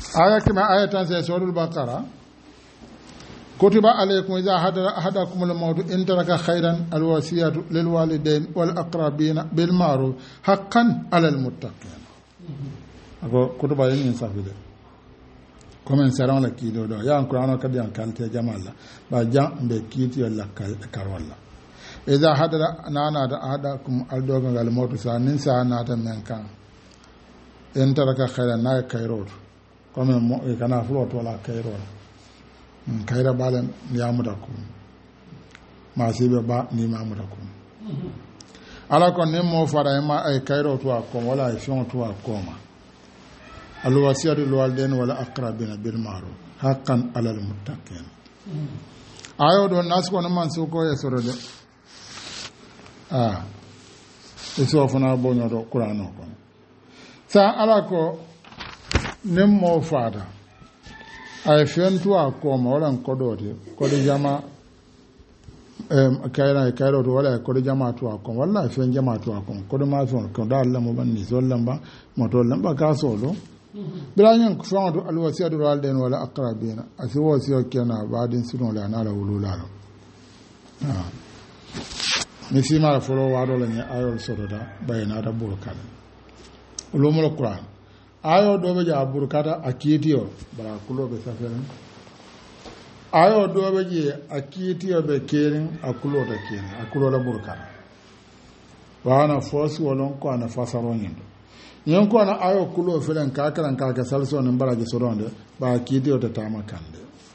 aya kima ayatan sai suratul baqara kutiba alaykum idha hadara ahadakum al-maut in taraka khayran al-wasiyatu lil walidayn wal aqrabin bil ma'ruf haqqan 'ala al-muttaqin ako kutiba yin safide comme saran la kido do ya qur'ano kadi an kalte jamalla ba jam be kiti yalla karwalla idha hadara nana da ahadakum al-doga gal maut sa nin sa nata men kan in taraka khayran na kayroto comme mo kana fulo to la kayroto kayra balan yamuda ko ma sibe ba ni mamuda ko ala ko ne mo fara ma ay kayro to ko wala ay fion to ko ma al wasiyatu lil walidain wala aqrabina bil ma'ruf haqqan alal muttaqin ayo do nas ko man su ko yesoro de eso fana bonyo do qur'ano ko sa ala ko ne mo fara ay fentu a koma wala kodoti kodi jama kayra to wala kodi jama to a koma wala fen jama to a koma kodi ma son ko dal lamo banni so lamba moto lamba ka solo bilanyen ko fawdo al wasiyatu walden wala aqrabina asi wasiyo kena badin sunu la na la wulula misi mara folo wado la ni ayol sododa bayna da burkal ulumul qur'an ayo dobe ja burkata akitiyo bara kulobe saferen ayo dobe je akitiyo be kerin akuloda kerin akuloda burkata wana fosi wolon ko ana fasaro nyindo nyen ko ana ayo kulo felen kakaran kaka salso nan baraje soronde ba akitiyo ta tamakande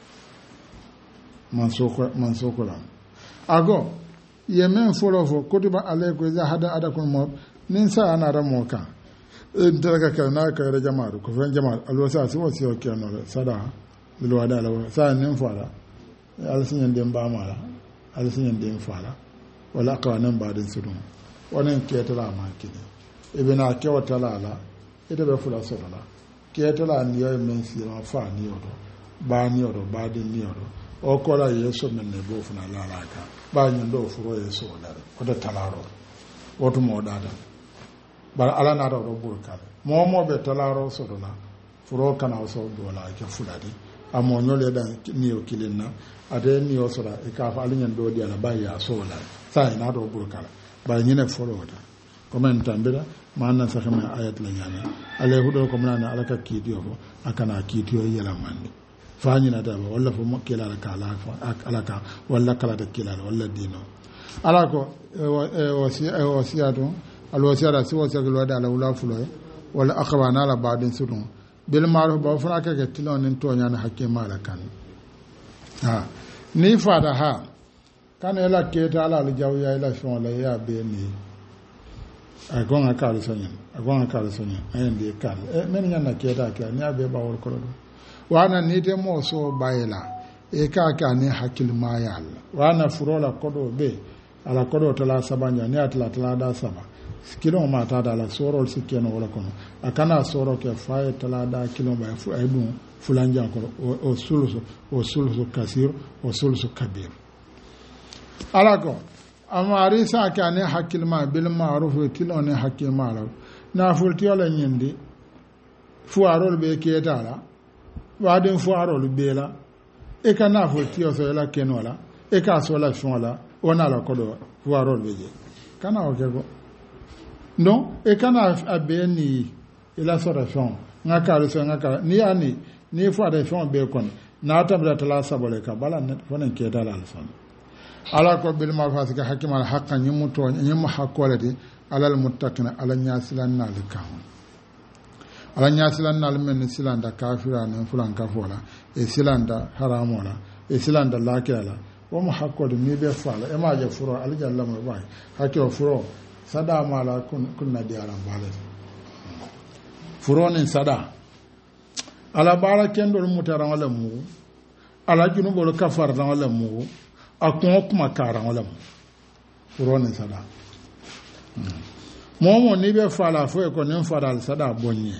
mansoko lam ago yemen folofo kutiba alayku za hada adakun mo nin sa ana ramoka daga kana ka da jama'a ko fen jama'a alwasa su wasu yake no sada bilwada lawa sa nin fara alsin den ba mala alsin den fara wala aqwanan ba din sudun wannan ke tala ma kide ibina ke wata lala ita be fula sodala ke tala ni yo men sira fa ni odo ba ni odo ba din ni odo o ko la yeso men ne bo funa lala ka ba nyi ndo furo yeso la ko da talaro woto mo dada bar ala na da burkal momo be talaro sodola furo kana so dola ke fuladi amo nyole da niyo kilinna ade niyo soda e ka fa alinyan do di ala baya sola sai na do burkal ba nyine furo da comment tambira manna sa kama ayat la nyana ale hudo ko mna ala ka kidiyo ko akana kidiyo yela mandi fani na da walla fu makila la kala ala ka walla kala da kila walla dino ala ko wasiyatu alwasiyara si wasiyatu wada ala wula fulo wala akhwana ala badin sudun bil ma'ruf ba fana ka tilon nin to nyana hakke mala kan ni fada ha kan ela keta ala al jawya ila shon la ya be ni agonga kala sonyen ayen de kala men nyana keta ka ni abe ba wor ko do wana ni de mo so bayela e ka ni hakil mayal wana furola kodo be ala kodo tala sabanya ni atla tala da saba kilo ma ta da la soro sikeno wala kono akana soro ke faye tala da kilo ba fu aibu fulanja ko o sulusu kasir o sulusu kabir alako amari sa ka ne hakil ma bil ma'ruf kilo ne hakil ma la na fulti wala nyindi fu arol be ke tala wadin fu arol be la e kana fulti o so la kenola e ka so la shonla ona la kodo fu arol be je kana o ke go non e kana abeni ila sorafon ngaka so ngaka ni ani ni fo da fon be kon na tabla tala sabole ka bala net fonen ke dala alfan ala ko bil mafasika hakimal haqqan yimuto yimu hakolati alal muttaqina ala nyasilan nal kam ala nyasilan nal men silanda kafira nan fulan kafola e silanda haramola e silanda lakela wo mu hakkode ni be fala e ma je furo aljalla mo bay hakko furo sada mala kunna diaran bale furonin sada ala bara kendol mutaran wala mu ala junubol kafar dan wala mu akon kuma karan wala mu furonin sada momo ni be fala fo e ko nin faral sada bonye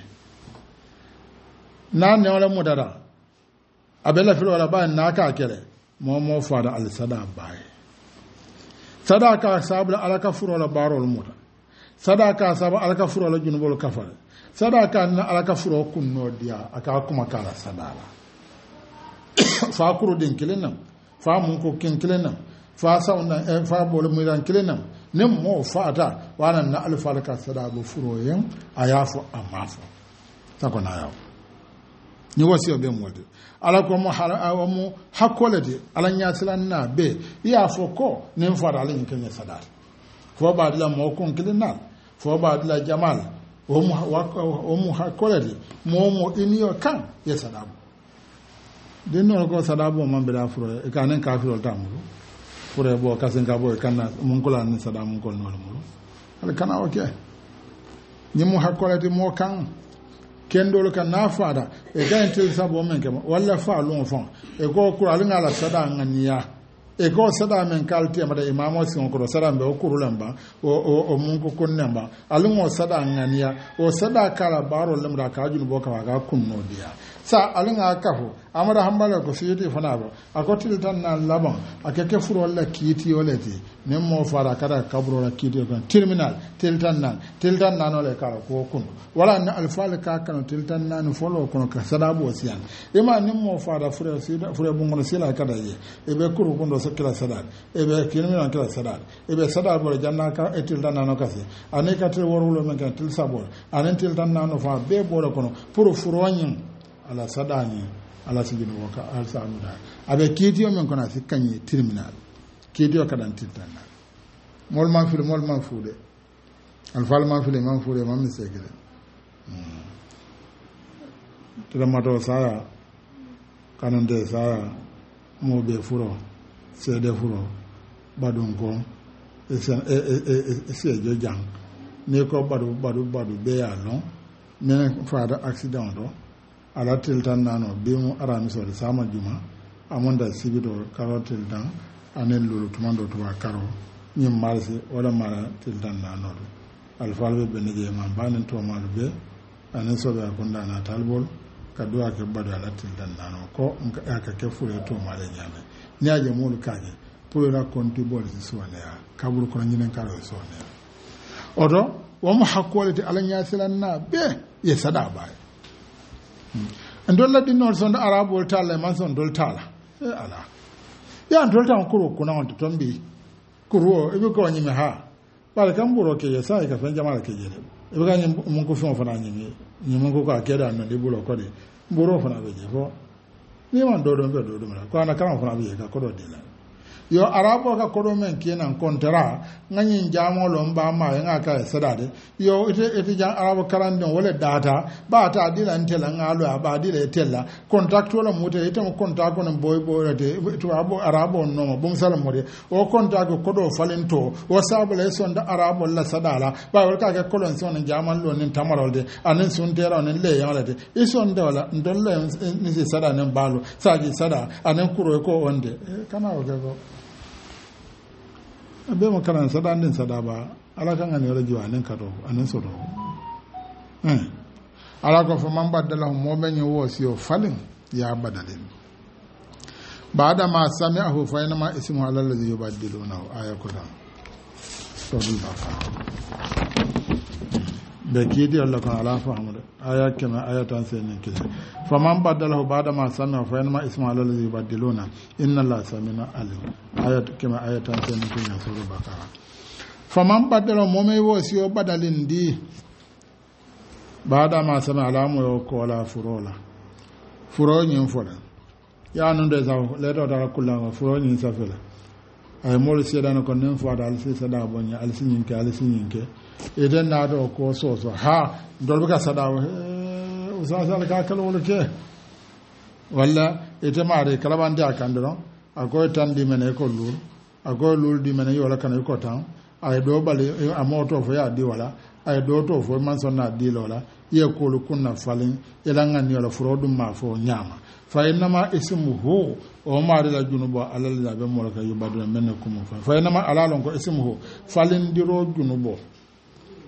na ne wala mudara abela fil wala ba na ka kere momo fara al sada baye sadaka sabla alaka furola barol muta sadaka saba alaka furo la junubol kafare sadaka na alaka furo kunno dia aka kuma kala sadala fa kuro din kilenam fa mun ko kin kilenam fa sauna fa bol mu ran kilenam nem mo fata wana na alfa alaka sadabo furo yen ayafu amafo takona yawo ni wasiyo be mwade ala ko mo hakolede ala nyasilan na be ya foko nim fara ala nkenye sadar fo ba dila mo kon kilinal fo ba dila jamal o mu hakolede mo iniyo kan ya sadabu den no ko sadabu man be da furo e kanen kafiro tamuru furo bo kasen ka bo kanna mun ko lan sadabu mun ko no mo ala kana oke ni mu hakolede mo kan kendolo kan na fada e ga entel sabo men kema walla fa lon fon e go ko alin ala sada ngania e go sada men kalti amada imamo sin ko sada be o kurulamba o mun ko konnamba alin o sada ngania o sada kala baro lamra ka junu boka ga kunno dia sa alin aka ho amada hambala ko siyiti fana ba akotil tan na laban akeke furo walla kiti oleti nem mo fara kada kabro la kiti kan terminal tiltan nan ole kala ko kunno wala na alfal ka kan tiltan nan folo kono ka sadabu wasiyan ima nem mo fara fure bungono sila kada ye e be kuru kondo sakira sadar e be terminal kala sadar e be sadar bo janna ka tiltan nan ka se ane ka tel worwulo men kan til sabor ane tiltan nan fa be bo kono pour furoñin ala sadani ala sijino waka alsa amuda abe kitiyo men kona sikanye terminal kitiyo kadan tiltanna mol man fude alfal man fude man misegere tramato saya kanande saya mo be furo sede furo badon ko e jo jang ne ko badu be ya non men faada accident do ala tiltan nano bimu aramiso de sama juma amonda sibito karo tiltan anen lulu tumando to karo nyim marsi wala mara tiltan nano alfalbe beneje man banen to malbe anen so ba konda na talbol kadua ke badu ala tiltan nano ko aka ke fure to male nyame nyaaje mulu kaje pour la konti bol si sone ya kabul ko nyinen karo sone odo wo mo hakkolete ala nyaasilan na be ye sada baay ndolla dinol son arabol tala man son dol tala e ala ya ndol tan kuro kuna on tombi kuro e be ko nyime ha bala kam buro ke ya sai ka fanja mala ke jere e be ga nyim mun ko fon fana nyime nyim ko ka keda no de bulo ko de buro fana be je fo ni man do do be do do mala ko ana kan fana be ka ko do de la yo arabo ka kodo men kenan kontara ngani jamo lo mba ma nga ka sadade yo ite jan arabo karandon wala data ba ta dila ntela ngalo ba dila tella contact wala mute ite mo contact ko boy de to arabo no bum salam mode o contact ko do falento o sabule son da arabo la sadala ba wala ka kolon son jaman lo nin tamarolde anen son tera onen le yalade ison de wala ndolle ni sada nen balo saji sada anen kuro ko onde kana o go abe mo kanan sada din sada ba ala kan ani wala jiwanen kato anen sodo ala ko fa man badala mo ben yo wasiyo falin ya badalin baada ma sami'ahu fa inma ismu ala alladhi yubaddilunahu ayakuna to bi ba fa be kidi Allah kan ala fa amul aya kama ayatan sanin kida fa man badalahu baada ma sami'ahu fa inma ismu ala alladhi yubaddiluna inna allaha samina alim ayat kama ayatan sanin kida sura bakara fa man badalahu mo me wasiyo badalin di baada ma sami'a alamu yo ko la furo nyin fola ya nun de zaw le do dara kulanga furo nyin safela ay mo se dana ko nen fo dal se sada bonya al sinin ke eden na do ko so ha dol ka sada o sa ka kala ke walla ete mare kala bande akandro akoy tan di mene ko lul akoy lul di mene yola kan ko tan ay do bale amoto fo ya di wala ay do to fo man sonna di lola ye ko lu kunna falin elanga ni yola fro dum ma fo nyama fa inma ismuhu o mari la junubo alal la be molaka yubadu men ko mo fa inma alalon ko ismuhu falin diro junubo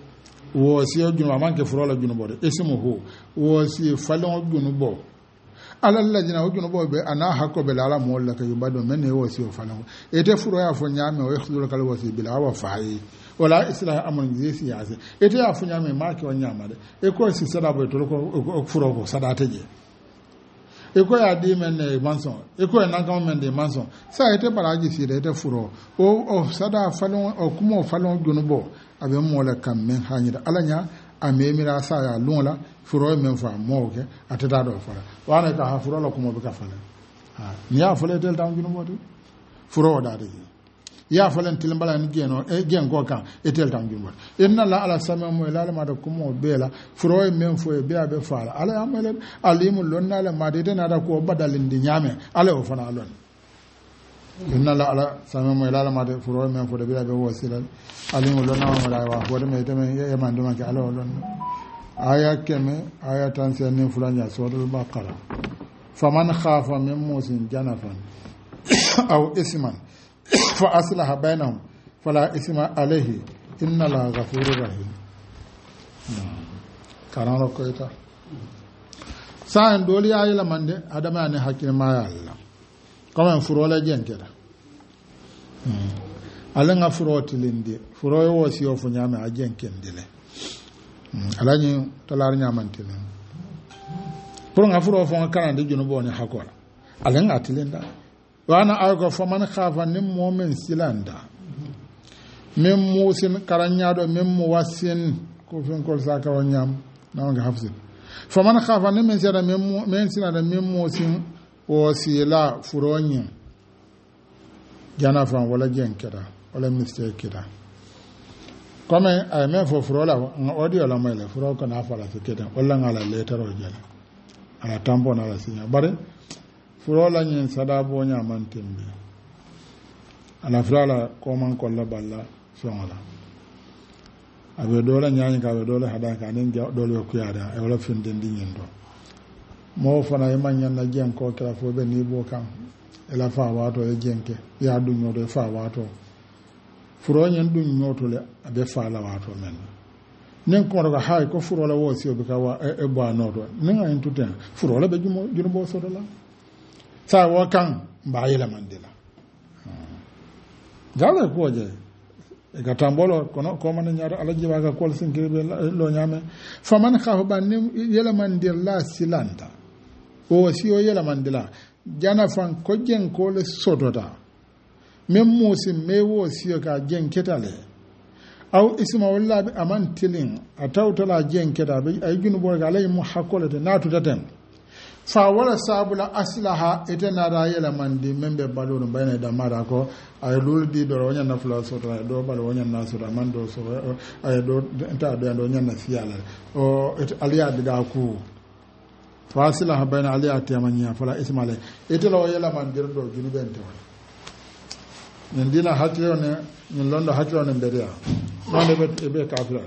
wo si junubo man ke fro la junubo de ismuhu wo si falon junubo ala alladina wajunubo be ana hakko be ala mo la ka yubado men ne wasi o falawo ete furo ya fo nyame o yakhdulu kala wasi bila wa fa'i wala islah amon jisi yase ete ya fo nyame ma ke o nyama de e ko si sada bo to ko furo ko sada teje e ko ya di men ne manson e ko na ga men de manson sa ete baraji si de ete furo o sada falon o kumo falon junubo abe mo la kam men hanyida alanya amemira sa ya lunla furo men fa moke atata do fara wana ka ha furo la kuma be ka fala ha ni ya fole del tam junubo de furo da de ya falen tilmbala ni geno e gen go kan e tel tam junubo inna la ala sama mo la ma da kuma bela furo men fo e be abe fala ala amele alimul lonna la ma de na da ko badalin di nyame ala o fana lon inna la ala sama mo la ma de furo men fo de be abe wasilal alimul lonna ma la wa fo de me teme e man do ma ke ala lon aya keme aya tan sen ne fulanya suratul baqara faman khafa min musin janafan aw isman fa aslaha bainahum fala isma alayhi inna la ghafurur rahim karano ko ita sa'an doli ayi la mande adama ne hakki ma ya Allah comme furo la jenkeda alanga furo tilinde furo yo wosi yo fu nyame a jenkendile alañi talar ñamantene pour nga furo fo kanande junubo ne hakola alen atilenda wana ayko fo man khafa nim momen silanda mem musin karanyado mem wasin ko fen kol saka o ñam na nga hafsin fo man khafa nim men sera men silanda mem musin o sila furoñi jana fan wala jenkeda wala mistake keda comme ay men fo furo la audio la mele furo ko na fala se keda wala ngala letter o jela ala tampo na la sinya bare furo la nyen sada bo nya mantembe ala frala ko man ko la balla sonala abe do la nyaani ka be do la hada ka den do le ko yada e wala fin den di nyendo mo fana e man nyanna jen ko kala fo be ni bo kam ela fa wato e jenke ya du nyodo fa wato furo nyen dun nyotole abe fala wato men nen ko ro hay ko furo la wosi obe ka wa e bo anodo nen en tuten furo la be jumo bo so la sa wo kan ba yela mandela jale ko je e ka tambolo kono ko man nyaaro ala jiba ka kol sinkirbe lo nyame faman khafa ban yela mandela silanda o si o yela mandela jana fan ko jen ko le sodota men musi mewo siyo ka jen ketale aw isma wallahi aman tilin atawtala jen keta be ay junubo ga lay mu hakolete natu daten fa wala sabula aslaha etena da yela mandi membe balonu bayna da mara ko ay luldi do wonya na fla so do bal wonya na so man do so ay do ta do nyana siyala o et aliya da ku fa aslaha bayna aliya tamanya fala isma lay etelo yela mandir do junubente ñen dina hatlo ne ñun londo hatlo ne beria non de be kafira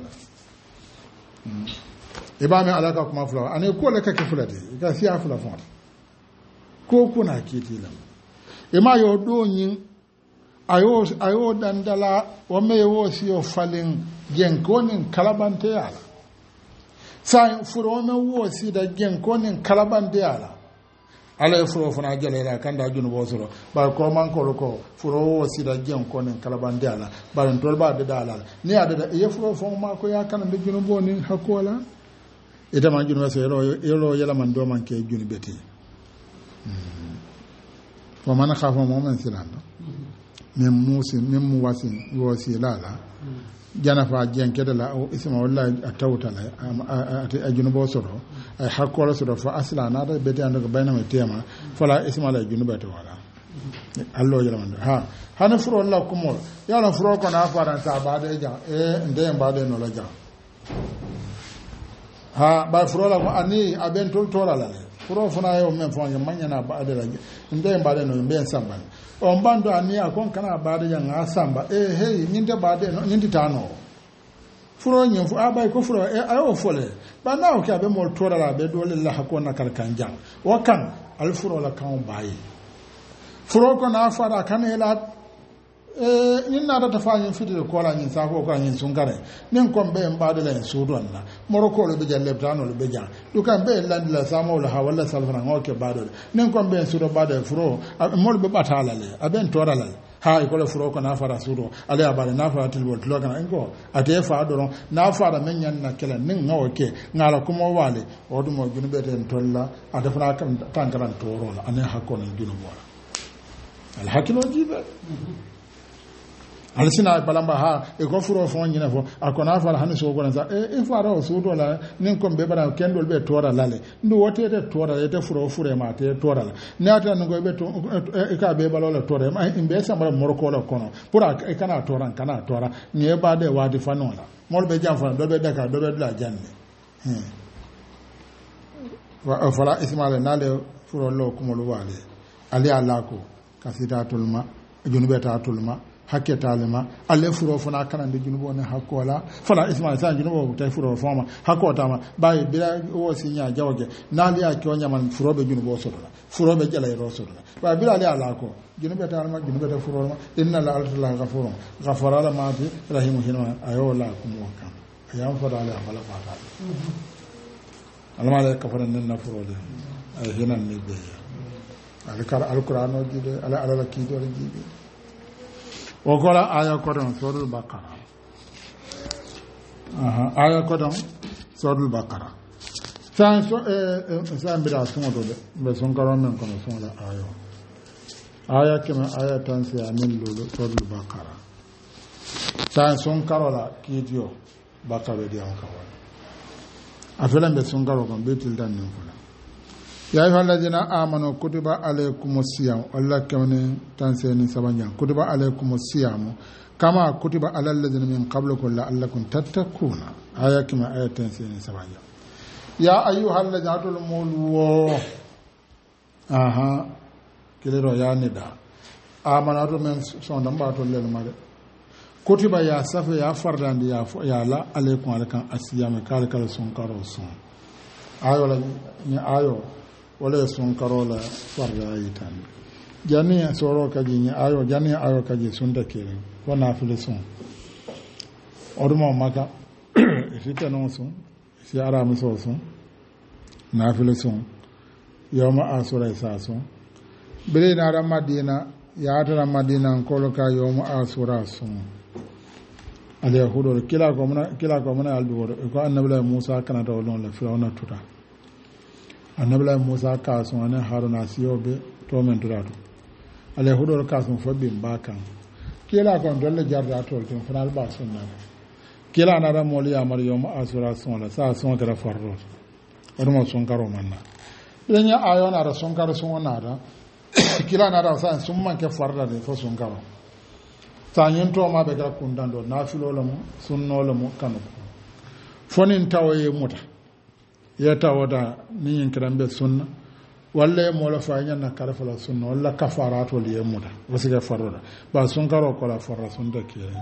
e ba me alaka kuma fula ane ko le kake fulati ka siya fula fon ko kuna kitila e ma yo do nyin ayo dandala o me wo si o falen gen konin kalabante yala sa furo me wo si da gen konin kalabante yala ala e furo fana jalela kanda junubo soro ba ko man ko furo wo sida jen ko nen kalabande ala ba en tolba de dala ni ada e furo fo ma ko ya kana de junubo ni hakola e dama junubo so yelo yela man do man ke junubeti fo man khafa mo man silanda mem mu wasin wo silala jana fa jen kedala o isma wallahi atawtala a junubo soro ay hakola soro fa asla na da beti ando bayna me tema fala isma la junuba to wala allo yala man ha hana furo la kumo yala furo ko na fara sa bade ja ndem bade no la ja ha ba furo la ko ani aben tol tola la furo funa yo men fo manya na bade la ndem bade no mbe samba on bando ani akon kana bade ja nga samba hey nyinde bade no nyindi tano furo nyen fu abai ko furo ayo fole ba na o ka be mol tola la be dole la hakona kalkan jang o kan al furo la kan bayi furo ko na fara kan ela nin na ta fa yin fiti ko la yin sa ko ko yin sun kare nin kon be en baade la su don na moro ko le be jalle tano le be jan du kan be land la samo la hawala salfana ngoke baade nin kon be su do baade furo mol be batala le aben tora la ha ko le furo ko na fara su do ale abale na fara tilbol lo kana enko ate fa do na fara men yan na kala nin ngoke ngala kuma wale o du mo junu be ten tolla ade fana kan tankaran toro la ane hakko ni junu bola al hakilo jibe alisina balamba ha e ko furo fon nyina fo akona fala hani so gona za e fara o so do la nin ko be bara kendol be tora lale ndu wote te tora te furo fure ma te tora la ne ata ngo be to e ka be balola tora ma imbe samara moroko la kono pura e kana tora ni e ba de wadi fanola mol be jam fana do be daka do be la janne wa fala ismaile nale furo lo ko mo wale ali alako kasitatul ma junubetatul ma hakke talima alle furo fana kanande junubo ne hakkola fala ismail sa junubo tay furo fama hakkotama bayi bila o sinya jawge nali a kyonya man furo be junubo sodola furo be jala ro sodola ba bila ali ala ko junube talima junube ta furo ma inna la alta ghafurun ghafara la ma fi rahimu hina ayola kum wakam ayam fara ala fala fata alama le kafara nan furo de ay hinan ni be alqur'ano jide ala kido jide okola aya kodon suratul baqara aya kodon suratul baqara san bida sun do be sun karo men kono sun la aya kema aya tan se amin lulu suratul baqara san sun karo la kidio baqara di an kawal afelan be sun karo kon betil dan nin kula ya ayyuhal ladina amanu kutiba alaykumus siyam Allah kawne tan seni sabanjan kutiba alaykumus siyam kama kutiba alal ladina min qablikum la'allakum tattaquna aya kama ayatan seni sabanjan ya ayyuhal ladina mulu kilero ya nida amanatu men son dan ba to lel mare kutiba ya safa ya fardandi ya la alaykum alakan asiyam kala kala son karo son ayo la ni ayo wala sun karola farda yitan jani soro kaji ni ayo jani ayo kaji sun da kire wana fili sun ormo maka fita non sun si ara muso sun na fili sun yoma asura isa sun bele na ra madina ya ta madina ko ka yoma asura sun al yahudu kila ko mona aldu ko annabi Musa kana da wannan la firawna tuta annabla Musa kasun ane Haruna siyobe to men duratu ale hudor kasun fobin bakan kila kon dolle jarda to tin final ba sunna kila na ra moliya maryam asura sunna sa sun kara farro ormo sun karo manna lenya ayona ra sun karo sunna ra kila na ra sa sun man ke farda de fo sun karo tanyen to ma be ga kundando nafilo lamu sunno lamu kanu fonin tawaye muta yata wada ni yin kirambe sunna walla e mola fa nyanna karfala sunna walla kafaratu li yemuda wasiga faroda ba sun karo ko la farra sun de kire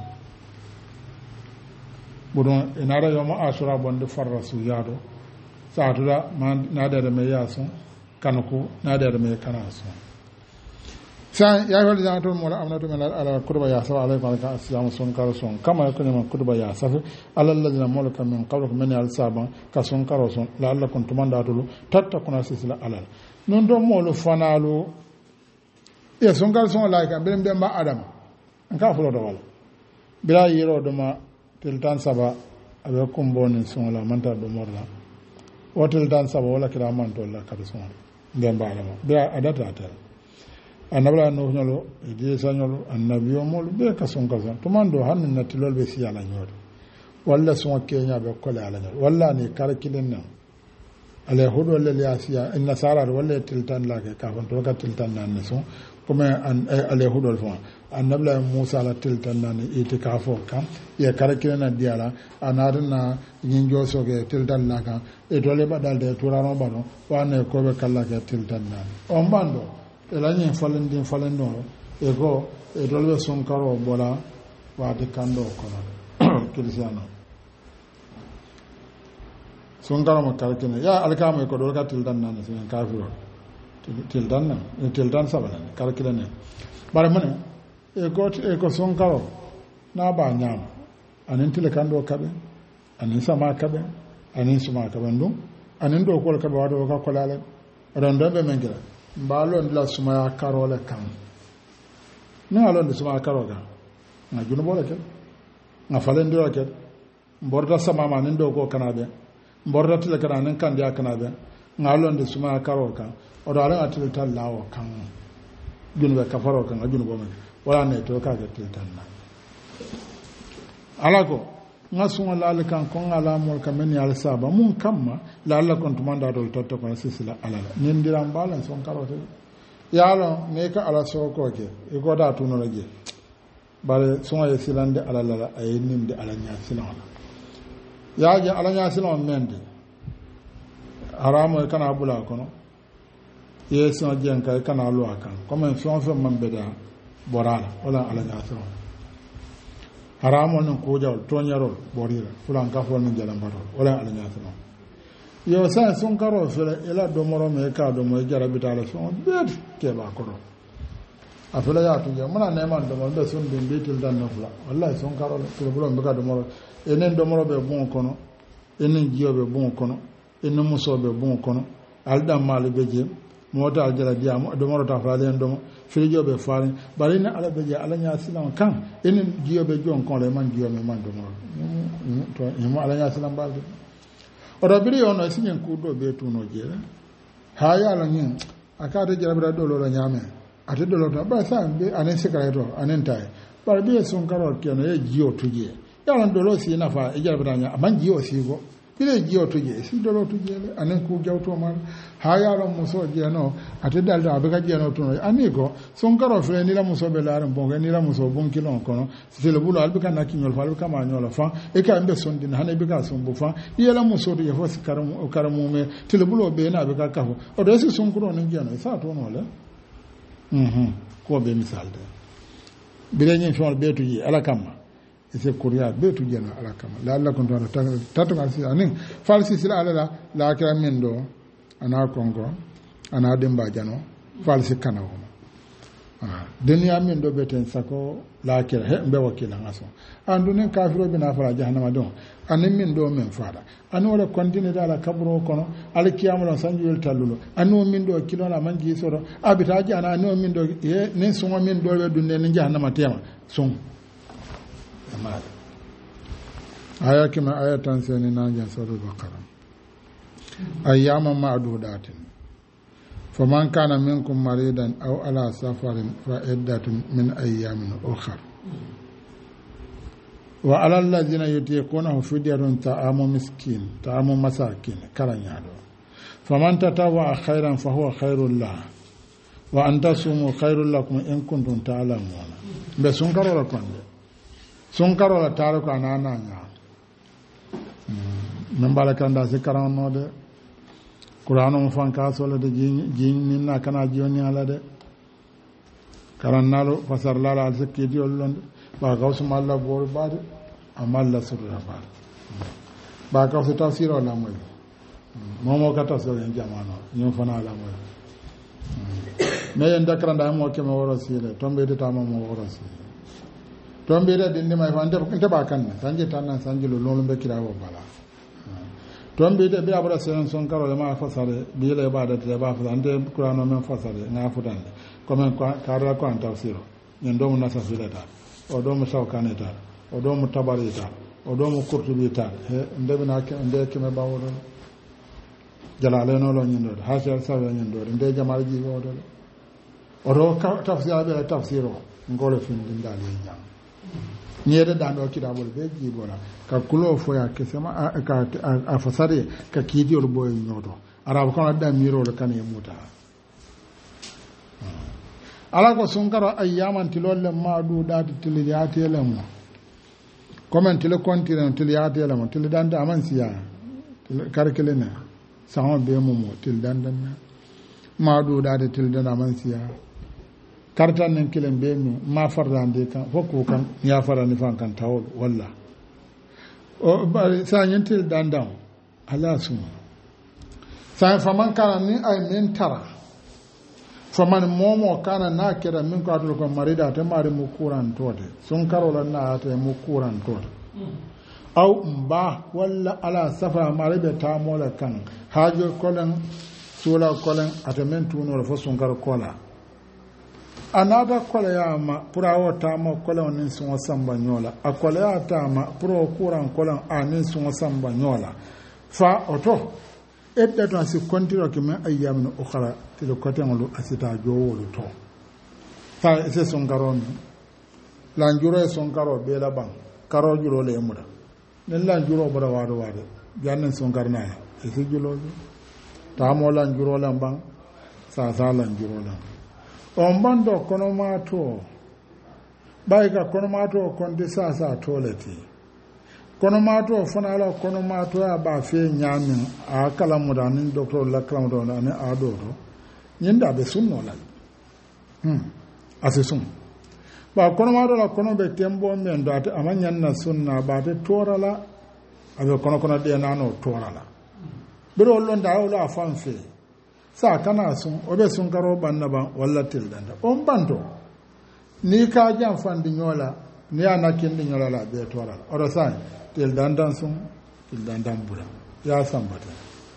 budon inara yoma asura bonde farra su yado saatuda man nadere me yaso kanako nadere me kanaso sa ya wala da to mola amna to mala ala kurba ya sa alaikum alaka asiyam sun karo son kama yakun man kurba ya sa ala alladhina mulaka min qablikum min al-saban ka sun karo son la allakum tumandatu tattakuna sisla alal non do molo fanalo ya sun karo son laika ben ben ba adam an ka fulo do wala bila yiro do ma tiltan saba abe kumboni son la manta do morla o tiltan saba wala kira man to la ka son ben ba adam bila adata ta annabla no nyolo e sanyolo annabiyo mol be ka son kaza to mando hanni natilol be siya la nyodo walla son kenya be ko la nyol walla ni kar kilin nan ale hodo le liasiya inna sara walla tiltan la ke ka fon to ka tiltan nan ne son comme ale hodo fon annabla musa la tiltan nan itikafo kam ye kar kilin na diala anadna nyinjo so ke tiltan la kan e dole badal de turano bano wane ko be kala ke tiltan nan on bando elanye falendo ego e dolbe son karo bola wa de kando kono cristiano son karo ma kalkene ya alkama ko do ka tildan nan sen kafiro tildan nan tildan sabana kalkene bare mane e ko sonkaro na ba nyama anin tile kando kabe anin sama kabe anin suma kabe ndum anin do ko kabe wado ka kolale ron do be mengira mbalo ndla suma ya karole kan na alo ndi suma karo ga na juno bole ke na falen do ke mborda sama ma nin do ko kanabe mborda tile kana nin kan dia kanabe ngalo ndi suma karo kan o do ala tile tal lawo kan juno be kafaro kan juno bo men wala ne to ka ga tile tan na alako ngasunga lal kan kon ala mol kamen yal saba mun kamma lalla kon tumanda dol totto kon sisila alala nindiram balan son karote yalo me ka ala so ko ke e ko da tuno laje bare songa ye silande alala ay ninde ala nya silon yaaje ala nya silon mende haramo kana bula kono ye so jen kay kana lo akan comme son mambe da borala wala ala nya silon haramo non ko jawol toñarol borira fulan kafol min jalam batol wala ala nyaatino yo sa son karo fele ela do moro me ka do mo jarabita la son bet ke ba ko do afela ya tu jamana ne man do mo be son bin bitil dan no fula wallahi son karo ko bulo be ka do moro enen do moro be bon kono enen jiyo be bon kono enen muso be bon kono alda mal be je mota aljara diamo do moro ta fala en do firijoɓe faari bari ne ala ɓe je ala ñasilan kan enen jiyoɓe jon kon le man jiyoɓe man do moro to imo ala ñasilan mbalde oto biri ono e siñen kuɗɗo ɓe tuno jeere ha yaala ñin a kate jarabira ɗoloɗo ñaame ate ɗoloto ɓa sa ɓe anen sikara to anen taye ɓara ɓiye sunkarol keno ye jiyo tujee yalan ɗolo si nafa e jarabira ña aman jiyo sigo ɓile jiyo tuje si ɗolo tujeele anen ku jawtomal ha yaalon muso jeeno ate dalda aɓe ka jeeno tuno ani ko sunkaro fele nila musoɓe laaren bonko nila muso bon kilon kono sile ɓulo alɓe ka nakkiñol fa alɓe kama ñoola fan e ka mɓe sondina hane ɓe ka sumbu fan yiyala muso tuje fo si kara mume tele ɓulo ɓe na ɓe ka kafo oto esi sunkuro nin jeeno sa tonole ko ɓe misal de ɓile ñin feŋol ɓe tuje ala kamma ese kuriya be tu jena ala kama la alla kon to tato ngal si anin falsi sila ala la kira min do ana kongo ana demba jano falsi kana ko deniya min do beten sako la kira he be wakila ngaso andu nen kafiro be na fara jahannama don anin min do men fara anu wala kontine dala kabro kono ala kiyamul sanjul tallulo anu min do kilona manji soro abita jana anu min do nen sungo min do be dunne nen jahannama tema sun aya kima aya tan seni nanjan sura al-baqara ayyaman ma'dudatin faman kana minkum maridan aw ala safarin fa iddatun min ayyamin ukhra wa ala alladhina yutiqunahu fidyatun ta'amu miskin ta'amu masakin karanyado faman tatawwa khairan fa huwa khairul lahu wa an tasumu khairul lakum in kuntum ta'lamun be sun karola konde sun karola tare ko anana nya min bala kanda se karanno de qur'ano mo fanka solo de jin na kana joni ala de karannalo fasar lala al sekki diolon ba gawsu malla bor baade amalla surra baade ba gawsu tafsir wala moy momo ka tafsir en jamano ñu fana la moy mais en dakranda mo ke mo woro sile tombe de tama mo woro sile tombe de dindi may fa nte ba kan sanje tan sanje lo lolu be kirawo bala tombe de be abara sen son karo le ma fasare bi le ba de ba fa ande qur'ano men fasare nga futande comme kara ko anta siro nyen do mo nasa filata o do mo sawkane ta o do mo tabari ta o do mo kurtubi ta he ndebe na ke ande ke me bawo do jalale no lo nyen do ha sel sawe nyen do nde jamal ji wo do o do tafsir be tafsiro ngolo fin dindali nyam niede dando kitabol be jibola ka kulo foya ke sama ka a fasare ka kidiol boy nyodo arab kono da miro le kan yemuta ala ko sunkaro ayyaman tilolle madu dati tiliyati lemo comment tile continent tiliyati lemo til danda amansiya karkelena sama be momo til danda madu dati til danda amansiya kartan nen kilen be mi ma farrande kan fokko kan ya farani fan kan tawol walla o sa nyentil dandam ala suma sa faman kana ni ay men tara faman momo kana na kira min ko adul ko marida ta mari mu kuran tode sun karola na ta mu kuran tode aw mba walla ala safa maribe ta mola kan hajo kolen sula kolen atamen tuno fo sun kar kola anada kola ya ma purawo ta mo kolen nin sun samba nyola akola ya ta ma pro kuran kolen anin sun samba nyola fa oto edda to asi kontiro ke men ayyamin ukhra tilo kotengolu asita jowolu to fa ese son garon lan juro son garo be la ban karo juro le muda nen lan juro bada wado wado jannen son garna ese julo ta mo lan juro lan ban sa lan juro lan on bando kono mato bayga kono mato konde sa toleti kono mato fana la kono mato ya ba fe nyamin a kala mudanin doctor la kala mudanin ne a doro nyinda be sunno la ase sun ba kono mato la kono be tembo men do ata amanyan na sunna ba te torala abe kono de na no torala biro londa o la fanfe sa kana sun o be sun karo banna ban walla tildanda on bando ni ka jan fandi nyola ni ana kindi nyola la be torala oro sai tel dandan sun tel dandan bura ya sambata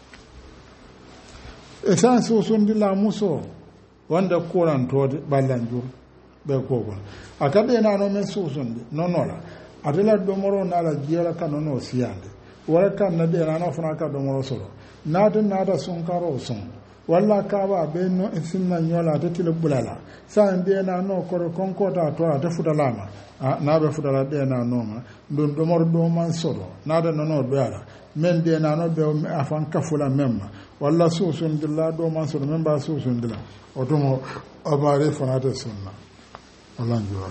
esan so sun dila muso wanda koran to ballanjur be kogon akade na no men so sun no la adela do moro na la jera kan no siyande wala kan na de na no fana ka do moro soro na da sun karo sun walla ka ba be no sinna nyola ta tilo bulala san de na no koro konko ta to ta futalama na be futala de na no ma don do mor do man soro na da no do yara men de na no be afan kafula memma walla susun dilla do man soro men ba susun dilla o to mo abare fanata sunna Allah njuro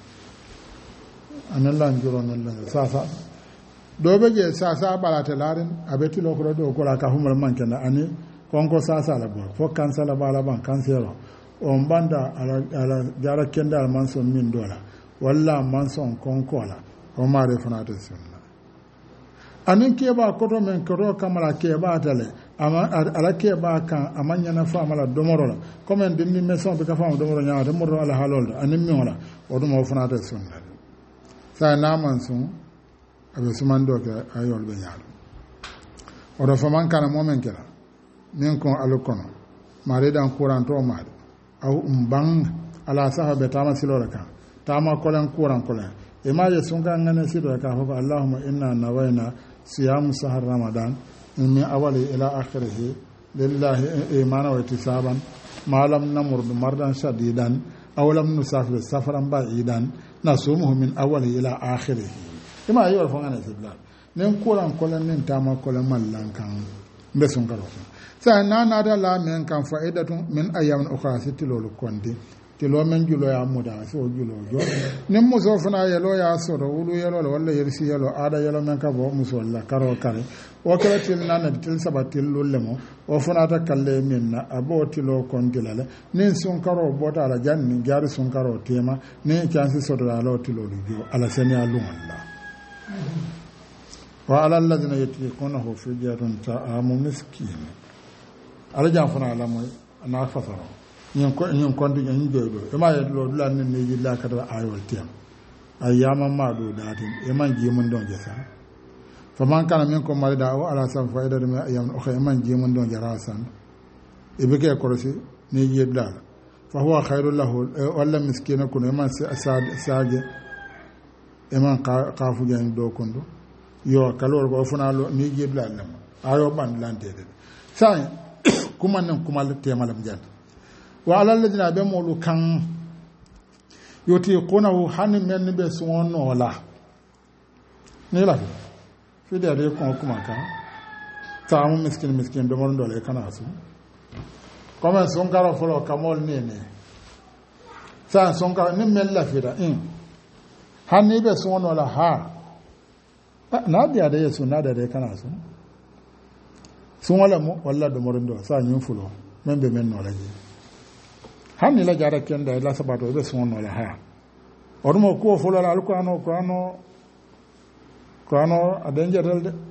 analla njuro nalla sa do be je sa balata larin abeti lo ko do ko la ka humul man kana ani konko sasa la bo fo kansala bala ban kansero on banda ala jara kenda al manson min dola walla manson konko la o mare fanata sunna anin ke ba koto men koto kamala ke ba tale ama ala ke ba kan amanya na fa mala domoro la comme en demi maison be ka fa domoro nyaa de moro ala halol anin mi wala o dum o fanata sunna sa na manson abe sumando ke ayol be nyaalo o do fa man kana momen kala nin kon alukono mare dan kuranto mare aw mbang ala sahabe tama silora kan tama kolan kuran kolan e maje sunga ngane silora ka ho Allahumma inna nawayna siyam sahar ramadan min awali ila akhirih lillahi imana wa ihtisaban ma lam namur mardan shadidan aw lam nusafir safaran ba'idan nasumuhu min awali ila akhirih ima ayo fo ngane sibla nin kuran kolan nin tama kolan mallan kan be sunga ro sa na da la men kan fa'idatun min ayyamin ukhra sitilolu konde tilo men julo ya muda so julo jo nim muso fana yelo ya soro wulu yelo walla yersi yelo ada yelo men ka bo muso la karo kare o kala til nana til sabatil lullemo o fana ta kalle minna abo tilo kondilale nin sun karo bota ala janni jari sun karo tema ni chansi sodo la lo tilo jo ala seni alumalla wa ala alladhina yatiqunahu fidyatun ta'amu miskin ala jam fana ala moy na fasaro ñin konti ñin joydo e ma yedlo dula nen ne yilla kada ayol tem ayyama ma do datin e man ji mun don jesa fa man kana min ko mari da o ala san faida de ayyam o khay man ji mun don jara san e be ke korosi ne yedla fa huwa khairul lahu walla miskina kun e man saaje e man qafu jan do kondo yo kalor ko funa lo ni yedla lam ayo ban lantede sai kuma nan kuma temalam jant wa ala alladhina be molu kan yoti qunahu han men be suwono la ni la fi de re ko kuma kan ta mu miskin do mon dole kana su comme son karo folo kamol nene sa son karo ni men la fi da han ni be suwono la ha na dia de yesu na da re kana su sun wala mo walla do morindo sa nyun fulo men be men no la ji hanni la jara kenda la sabato be sun no la ha ormo ko fulo la alqur'ano adenjetel de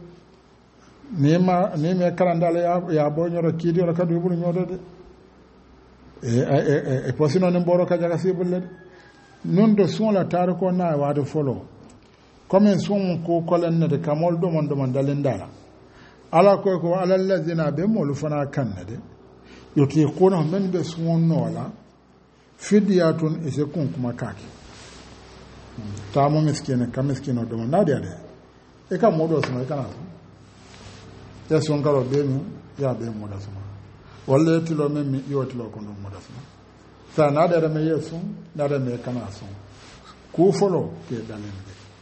ni me karandale ya bo nyoro kidi ora kadu bulu nyodo de e posino ne boro ka jaga sibulle non do son la tar ko na waade folo comme son ko kolen de kamol do mon dalen dala ala ko ala allazina be molu fana kannade yoti qona men be son nola fidyatun ise kun kuma kaki tamo miskine kam miskino do na de e ka modo sama kana ya son karo be mi ya be modo sama walla tilo men mi yotilo ko no modo sama sa na da me yesu na da me kana son ku folo ke dalen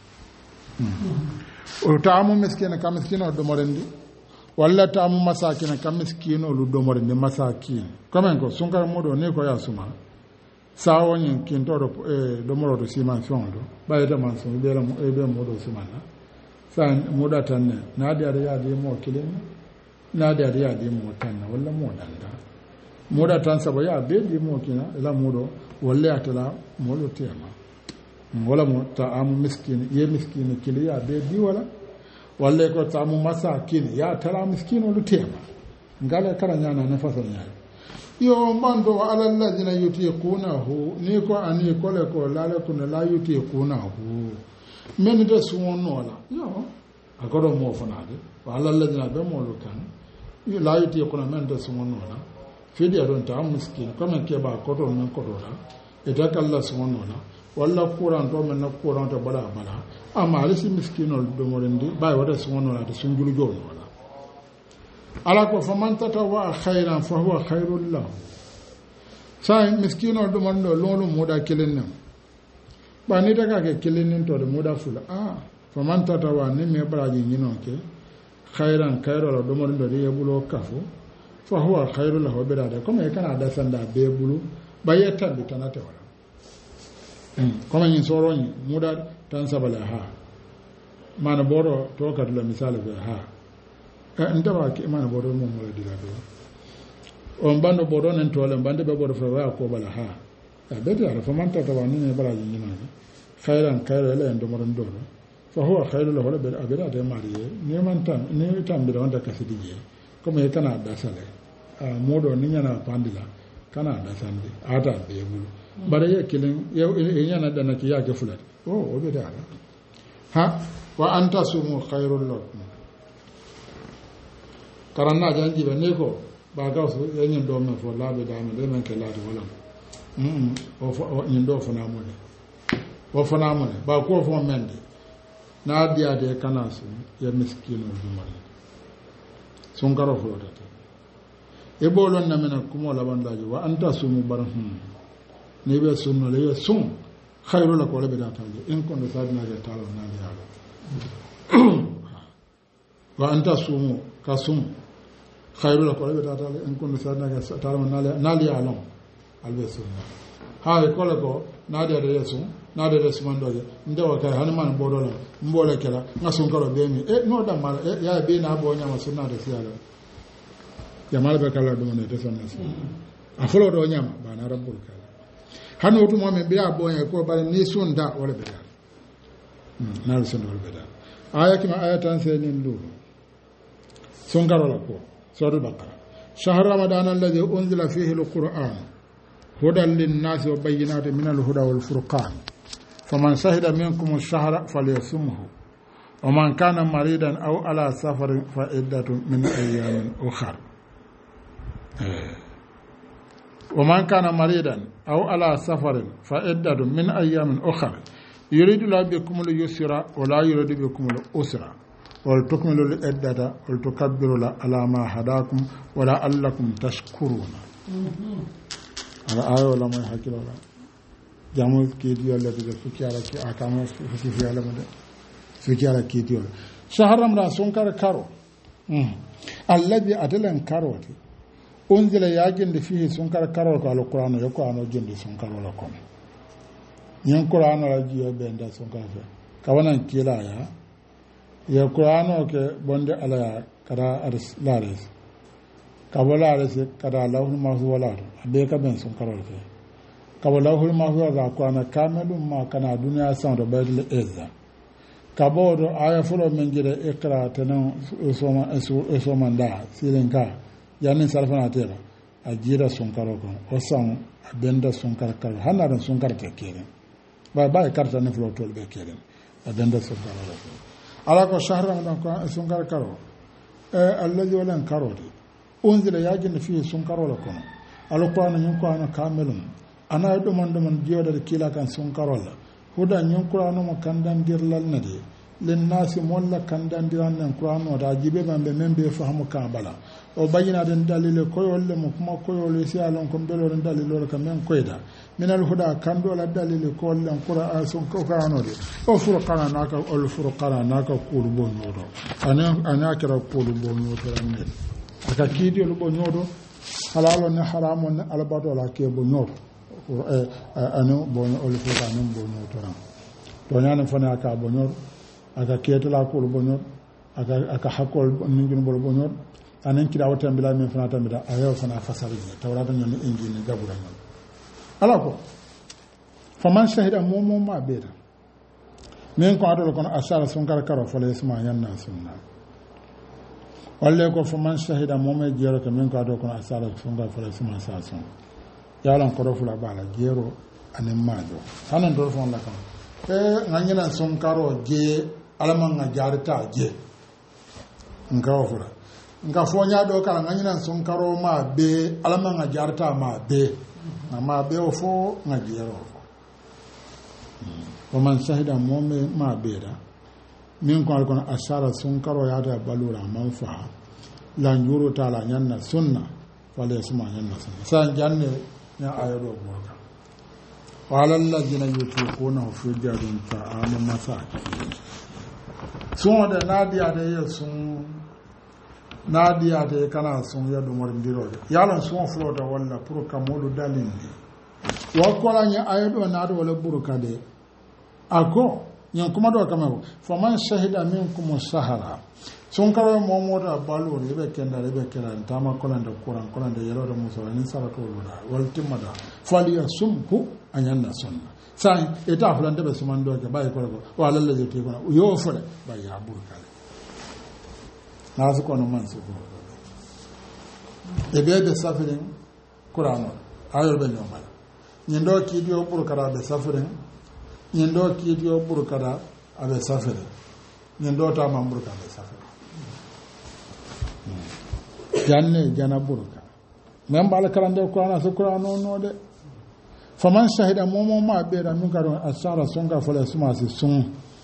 o tamo miskine kam miskino do morendi walla tamo masakina kam miskino lu do morendi masakin comme ko son karo modo ne ko ya suma sawon kin to do moro do simation do bayda man so be la be modo simana san moda tan na da ya de mo kilin na da ya de mo tan walla mo danda moda tan sabo ya be de mo kina la modo walla atala mo lo tema wala mo ta am miskin ye miskin kili ya be di walla ko ta mu masakin ya tala miskin lo tema ngala kala nyana na faso nyana yo mando ala alladhina yutiqunahu ni ko ani ko le ko la le kun la yutiqunahu men de suwon nola yo akodo mo fanade ala alladhina be mo lo kan yo la yutiquna men de suwon nola fidi adon ta miskin comme ke ba ko to men ko do la e ta kala suwon nola walla kuran to men na kuran to bala amma alisi miskinol do mo rendi bay wada suwon nola de sungulu jo nola ala ko faman tatawa khairan fa huwa khairul lahu sai miskino do man do lolu moda kelin ba ni daga ke kelin to do moda fula faman tatawa ni me braji nyino ke khairan khairul do man do de bulo kafo fa huwa khairul lahu be da ko me kana da sanda be bulu ba yetta bi tanata wala ko man yin soro ni moda tan sabala ha mana boro to ka do misale be ha ndaba ke mana bodo mo mo dira do on bando bodo nen tole bande be bodo fa ko bala ha be ta fa man ta tawani ne bala yin na khairan khairu la ndo moron do fa huwa khairu lahu be abira de mariye ne man tan ne tan be wanda kasidi je comme kana da sale modo ni nyana pandila kana da sande ata be bulu bare ye kilin ye nyana da na ki ya ke fulat o be da ha wa anta sumu khairul lakum karanna janji be ne ko ba ga so yanyin do men fo labe da men de men ke laade wala o nyin do fo na mo ne o fo na mo ne ba ko fo men de na dia de kana so ya miskino du mari son karo fo data e bolon na men ko mo labandaji wa anta sumu barhum ne be sunno le sun khairu la ko le be data in ko do sadna ga talo na ya wa anta sumu kasum khairu la ko be data in ko do sadna ga talo na li alon albe sunna ha ko le ko na de yesu na de resmondo ge ndewa kay hanman bodola mbole kala ngasun karo be mi no da mal ya be na bo nyama sunna de siala ya mal be kala do ne de sunna a folo do nyama ba na rabbul kala hanu to mo me be abonya ko bale ni sunda wala be dal na sunda wala be dal aya kima ayatan se nin do sun karo la ko sura baqara shahr ramadan alladhi unzila fihi alquran hudan lin-nas wa bayyinatin min al-huda wal-furqan faman shahida minkum ash-shahra falyasumhu wa man kana maridan aw ala safarin fa iddatun min ayyamin ukhra wa man kana maridan aw ala safarin fa iddatun min ayyamin ukhra yuridu la bikum al-yusra wa la yuridu bikum al-usra wal tukmilu al-iddata wal tukabbiru la ala ma hadakum wa la'allakum tashkuruna ala ayo la may hakilo la jamu ki diyo la de fukiara ki akamo fukiara la de fukiara ki diyo shahar ramadan sun karo alladhi adalan karoti unzila yajin da fihi sun karo ko alquran ya ko ano jindi sun karo la kom nyen qur'an la jiyo be nda sun karo kawanan kila ya qur'an ke bonde ala kara ars lares kabala rese kada lahul mahwala be ka ben sun karol ke kabala lahul mahwala ga ko na kamelum ma kana duniya san do bayil ezza kabodo aya fulo men jire ikra tanan soma nda silenka yanin sarfana tera a jira sunkaro kon o san a benda sunkar karo hanna dan sunkar te keren ba karta ne flo tol be keren a benda sunkaro la ala ko shahra dan ko sunkar karo alladhi wala karo de unzila yajin fi sunkaro la kono alquran nyun ko ana kamilun ana do man jiyoda kila kan sunkaro la huda nyun qur'ano mo kandan dirlal nade len nasi molla kandan diran nan qur'ano da jibe bambe membe fahamu ka bala o bayina den dalile koyolle mo kuma koyolle si alon ko belo den dalile ka men koyda minal huda kando la dalile ko len qur'an sun ko qur'ano de o furqana naka ol furqana naka kulu bo nyodo ana kira kulu bo nyodo ne aka kidi lu bo nyodo halalo ne haramo ne albato la ke bo nyodo anu bo ol furqana bo nyodo to nyane fana ka bo nyodo aka ketala ko bonyor aka hakol ningin bol bonyor anen kida wata bila min fana tambida ayo fana fasari tawrata nyon injini gabura nyon ala ko faman shahida momo ma beda min ko adol kono asara sunkar karo fala isma yanna sunna walle ko faman shahida momo jero ko min ko adol kono asara sunkar fala isma sa sun yalan ko rofula bala jero anen majo hanan dol fon la kam nganyina sunkaro je alaman nga jarita je nga ofura nga fonya do kala nganyina sunkaro ma be alaman nga jarita ma be ma be ofo nga jero ko man shahida momme ma be da min ko alkon ashara sunkaro ya da balura manfa la njuro tala nyanna sunna wala yasma nyanna sunna sa janne ya ayodo borka wala alladhina yutiquna fi jadin ta'am masakin sun da nadiya da ya sun nadiya da kana sun ya dumar biro yalan sun furo da walla purka modu dalin ne wa kola nya ayodo na da wala buruka de ako nyan kuma do kama faman shahida minkum sahara sun karo mo moda balu ne be kenda be kera tama kolan da kolan da yaro da musa ni sarako da wal timada fali yasumhu anyanna sunna sai eta fulan da basu man doke bai ko wa lalle je te ko yo fure bai ya burkale na su ko no man su ko e be safirin qur'ano ayol be no mala nyindo ki dio burkara be safirin nyindo ki dio burkara abe safirin nyindo ta man burkara be safirin janne jana burka men bal kalande qur'ano su qur'ano no de faman shahida momo ma beda min karo asara songa fala suma si sun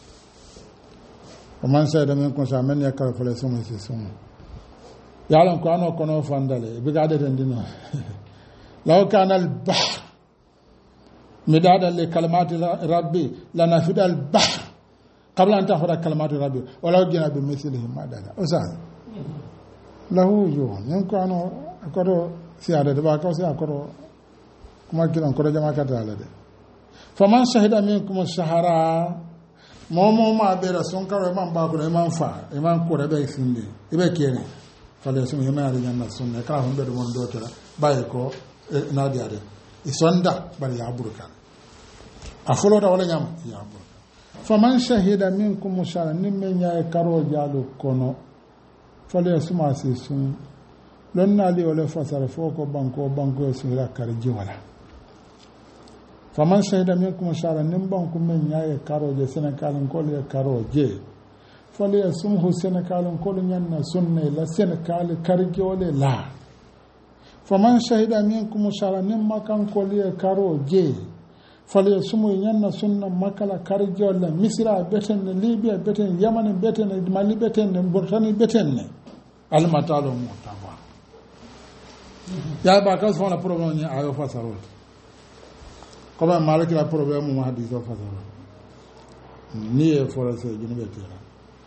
faman shahida min kun sa men ya karo fala suma si sun yalan ko ano kono fandale bigade den dino law kana al bahr midada li kalimati rabbi lanafida al bahr qabla an tahura kalimati rabbi walaw jina bi mithlihi madada usaz lahu yu ko ano ko siada de ba ko sia ko kuma kiran ko jama kata ala de faman shahida minkum shahara momo ma be rason karo man ba ko man fa e man ko be sinde e be kene fale sun yema ari janna sunna ka hon be do mon do tara baye ko na di ade e sonda bari ya burka afolo da wala nyam ya burka faman shahida minkum shahara nimme nyaay karo jalu kono fale suma si sun lonna li wala fasara foko banko sura karji wala faman shahida minkum shara nimban kum men nyaye karoje senekalin kol ya karoje fali asumhu senekalin kol nyanna sunne la senekal karji wala la faman shahida minkum shara nimma kan kol ya karoje fali asumu nyanna sunna makala karji wala misra beten libya beten yaman beten mali beten burtani beten almatalo mutaba ya ba ka fona problème ni ayo fasarol comme malaki la problème mo hadith o fasarol ni e forase jini be tira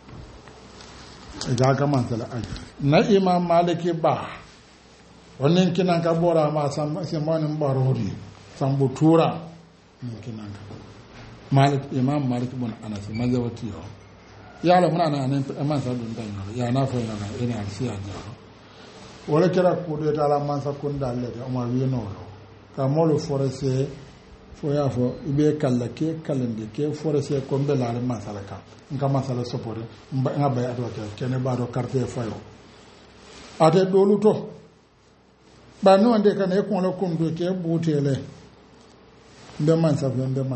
e ga ka man sala aj na imam maliki ba wannan kinan ka bora ma san manin barori san butura kinan ka malik imam malik bin anas mazawati yo ya la muna nan man sa dun dan ya na fa na ina siya ja wala kera ko de tala man sa kun dalle de o ma wi no ka molo forase fo ya fo ibe kala ke kalande ke forase ko be la man sala ka nka masala sopore nga bay ado ke kene ba do carte fayo ate dolu to ba no ande kan e ko la kum do ke butele be man sa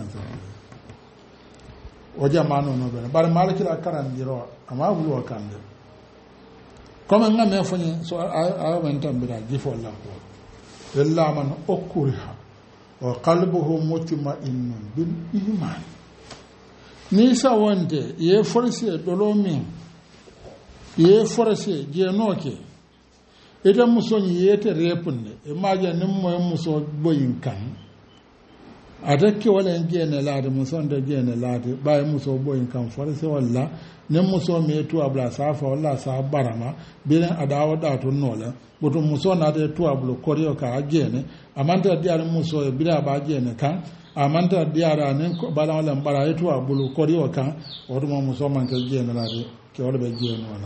o jamano no be bar malaki la karan diro ama bulu wakande comme ngam foni so a wen tambira gifo la ko illa man okuriha wa qalbuhu mutma'innun bil iman ni sa wonde ye force dolomin ye force je noke ita musoni yete repunne e maja nim moy muso boyin kan adake wala ngene laade muson da gene laade bay muso boyin kan force walla nim muso me tu abla safa walla sa barama bilen adawa da to nola boto muso na de tu ablo koryo ka gene amanta diar muso e bila ba gene kan amanta diara nen ko bala wala bara e tu ablo koryo kan odo muso man ka gene laade ke wala be gene wala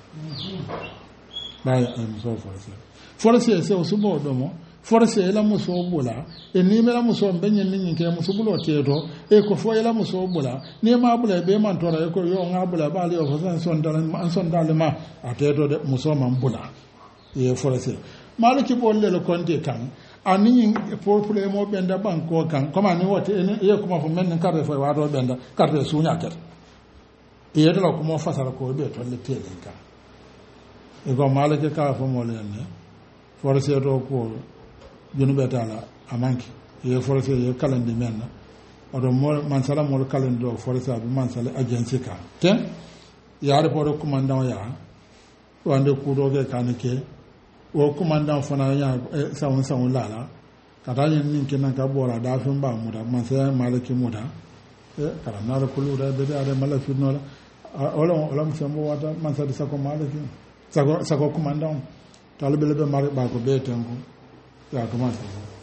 bay muso force se o subo do mo force la muso bula e ni mela muso benye ni nke muso bulo teto e ko fo la muso bula ni ma bula be man tora e ko yo nga bula ba le o fasan son dal ma ateto de muso man bula e force maliki bolle le konte kan ani popule mo benda banko kan koma ni wote e kuma fo men karre fo wa do benda karre sunya ker e de la kuma fasara ko be to le tele kan e go maliki ka fo mo le ne force do ko junube tala amanki ye force ye kalande menna odo mo man sala mo kalande do force abi man sala agency ka ten yaare podo commandant ya wande kudo ke kanike o commandant fana ya sawon lala kata yin nin kinan ka bora da fin ba mu da man sai malaki mu da kala na da kullu da da malafi no ola mo sambo wata man sa sako malaki sako commandant talbe le be mari ba ko be tengo ya commence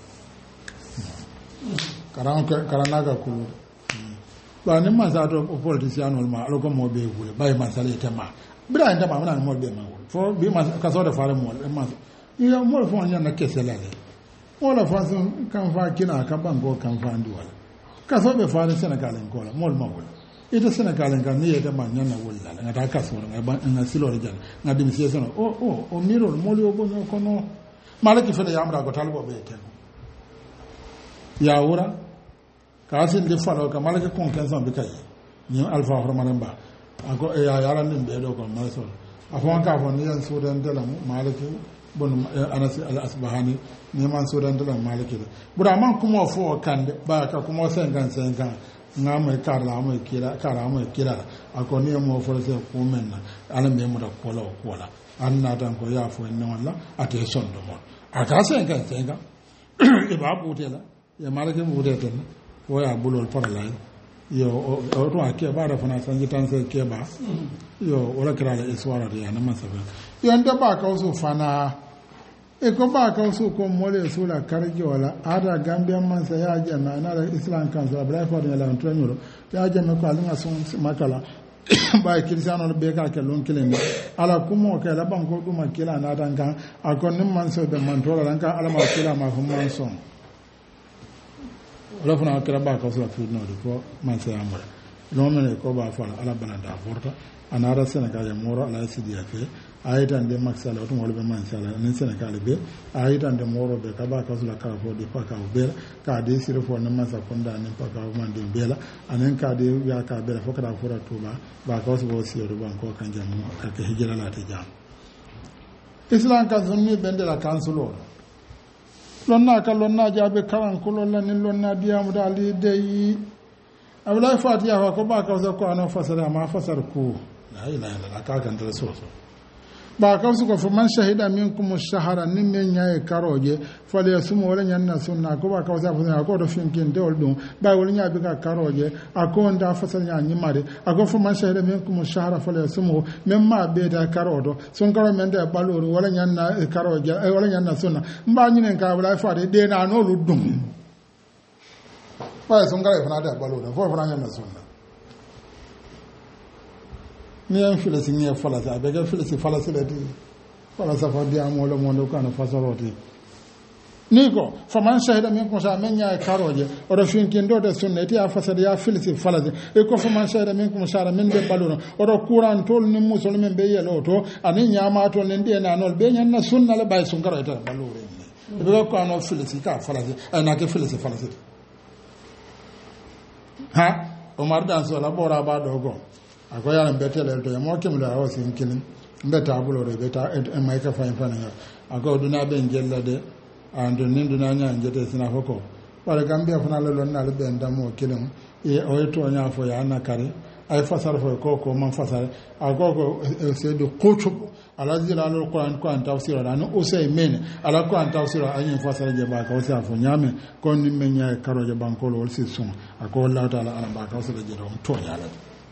karana ga kulu ba ni man sa to politician wal ma alko mo be gure bay man sale tema bira nda ma na mo be ma fo bi man ka so da fare mo ma ya mo fo nya na kesela le mo la fa kan fa kina ka bango kan fa ndi wala ka so be fare Senegal en kola mo ma wala ita Senegal en kan ni ita man nya na wala nga ta ka so nga silo re jan nga dim si sono o miro mo li o bo ko no malaki fene yamra ko talbo be ten ya wura ka sin de falo ka malaki kon kan san be kay ni alfa hormanan ba ako ya yaran nin be do ko maso afon ka fon ni yan sudan dalam malaki bon anas al asbahani ni man sudan dalam malaki bura man kuma fo kande ba ka kuma sengan nga mai karla mai kira ako ni mo forse ko menna ala me mo da kola anna tan ko ya fo en wala ate sondo mo aka senga e ba butela ya malake butela o ya bulol paralay yo o to ake ba da fana sanji tan sai ke ba yo wala kira da iswara da yana masa ba yo nda ba ka so fana e ko ba ka so ko mole so la karje wala ada gambian man sa ya jama na da islam kan so bra fa da la antonyoro ya jama ko alin asun makala ba kirisano be ka ke lon kilen ala kumo ke la banko duma kila na dan kan akon nim man so be man tola dan kan ala ma kila ma fum man son wala fana kira ba ka so fi no ko man sa amara no men ko ba fa ala bana da porta anara Senegal ya moro ala sidia fe aitan de maxala to mo be man sala nen Senegal be aitan de moro be ka ba ka so la ka fo di pa ka be ka de sire fo na man sa konda nen pa ka man de bela anen ka de ya ka be fo ka da fora to ba ka so bo sire ban ko kan jamu ka ke hijira la ta jam islam ka sunni bende la kansulo lonna jabe karan ko lonna nin lonna diamu dali de abulai fatiha ko ba ka so ko anon fasara ma fasar ku la ilaha illallah ka kan da so ba ka su ko man shahida minkum ash-shahra nin men nyaay karoje fale sumo wala nyanna sunna ko ba ka sa fa ko do finkin de wol dum ba wol nyaabi ka karoje akon da fasal nya nyimade ako man shahida minkum ash-shahra fale sumo men ma be da karodo sun karo men de baloro wala nyanna karoje wala nyanna sunna mba nyinen ka wala fa de na no lu dum fa sun karo fa da baloro fo fa nyanna sunna ni an filasi ni falasa be ga filasi falasa le di falasa fa di amolo mondo kana fasaroti niko faman shahida minkum sa men nya karoje o do finkin do de sunnati ya fasada ya filasi falasa e ko faman shahida minkum sa men be baluno o do kuran tol ni musulmen be yelo to ani nya ma to nen de na nol be nyanna sunna le bay sun karo ta balure be ko ano filisi ka falasi na ke filisi falasi ha Omar dan so la bora ba dogo akoya na betele to mo kemlo awo sin kilin mbeta bulo re beta e mai ka fa fa na ago duna ben jella de ando nin duna nya njete sina hoko wala gambia fana lolon na le ben damo kilin e o to nya fo ya na kare ay fasar fo ko man fasar agogo c'est de coach ala zira al Quran ko an tafsir ala no usay men ala ko an tafsir ayin fasar je ba ka wasa fo nyame kon ni men nya karo je ban ko wol si sun ako Allah taala ala ba ka wasa je don to yala